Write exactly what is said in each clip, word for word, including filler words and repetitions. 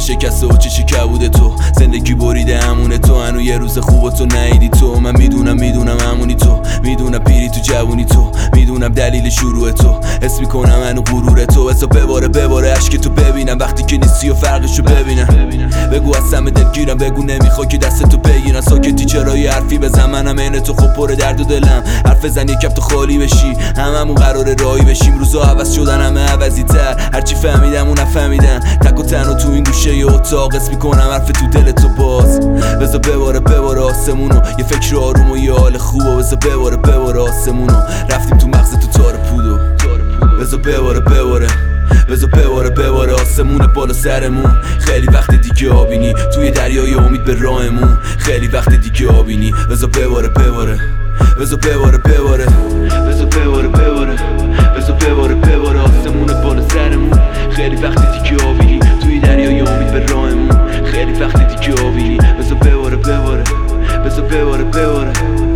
شکسته و چه کبود تو، زندگی بریده همونه تو، هنو یه روز خوب تو نیدی تو. من میدونم میدونم همونی تو، میدونم پیری تو جوونی تو، میدونم دلیل شروع تو، حس میکنم هنو غرور تو. بسا بباره بباره عشق تو ببینم وقتی که نیستی و فرقشو ببینم. بگو از همه دلگیرم، بگو نمیخوای که دست تو بگیرم. ساکتی چرا یه حرفی بزن، منم عین تو خوب پر درد و دلم. حرف بزن یکم تو خالی بشی، هممون قراره راهی بشیم. روزا عوض شدن همه عوضی تر، هرچی فهمیدم اون نفهمیدن. تک و تنها تو این گوشه ی اتاق حس میکنم حرف تو دل تو باز. بذار بباره بباره آسمونو، یه فکر آروم و یه حال خوبو. بذار بباره بباره آسمونو، رفتیم تو مغز تو تار پودو. بذار بباره بباره بذار بباره بباره آسمون بالا سرمون. خیلی وقت دیگه آبینی توی دریای امید به راهمون. خیلی وقت دیگه آبینی، بذار بباره بباره بذار بباره بباره بذار بباره بباره بذار بباره بباره آسمون بالا سرمون. خیلی وقت دیگه آبینی توی دریای امید به راهمون. خیلی وقت دیگه آبینی، بذار بباره بباره بذار بباره بباره.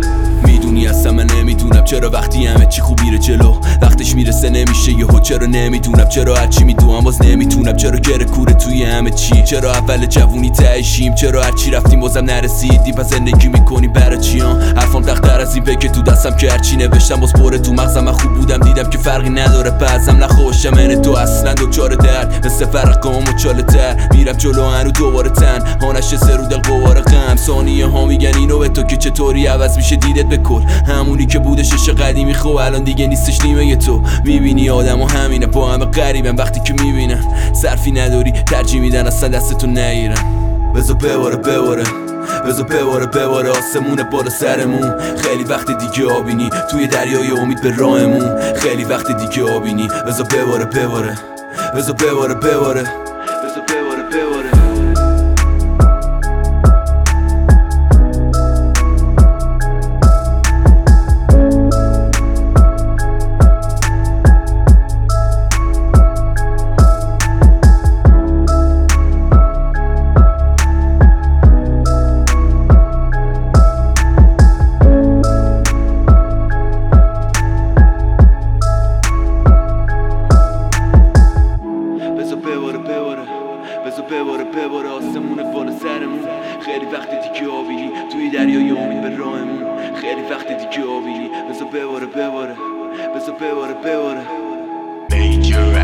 میدونی اصلا من نمیدونم چرا وقتی همه چی خوب میره جلو وقتش میرسه نمیشه یهو. چرا نمیدونم چرا هرچی میدونم باز نمیتونم. چرا گره کوره توی همه چی، چرا اول جوونی تهشیم، چرا هرچی رفتیم بازم نرسیدیم. پس زندگی میکنیم برای چیان؟ حرفام دختر از این بگه تو دستم که هرچی نوشتم باز پره تو مغزم. من خوب بودم دیدم که فرقی نداره، بعضم نخوشم من تو اصلا دوچار درد. مثل فرقام و چاله تر میرم جلو هنو دوباره تن هانش سه رو دل قواره غم. ثانیه ها میگن اینو به تو که چطوری عوض میشه دیدت بکل. همونی که بودش عشق قدیمی خب الان دیگه نیستش نیمه تو. میبینی آدم و همینه با همه غریبن، وقتی که میبینن صرفی نداری ترجیح میدن اصلا دستتو نگیرن. بذار بباره بباره بذار بباره بباره آسمون بالا سرمون. خیلی وقت دیگه آبینی توی دریای امید به راهمون. خیلی وقت دیگه آبینی، بذار بباره بباره بذار بباره بباره بذار بباره بباره. بذار بباره بباره آسمون بالا سرمون. خیلی وقت دیگه آبینی توی دریای امید به راهمون. خیلی وقت دیگه آبینی، بذار بباره بباره بذار بباره بباره.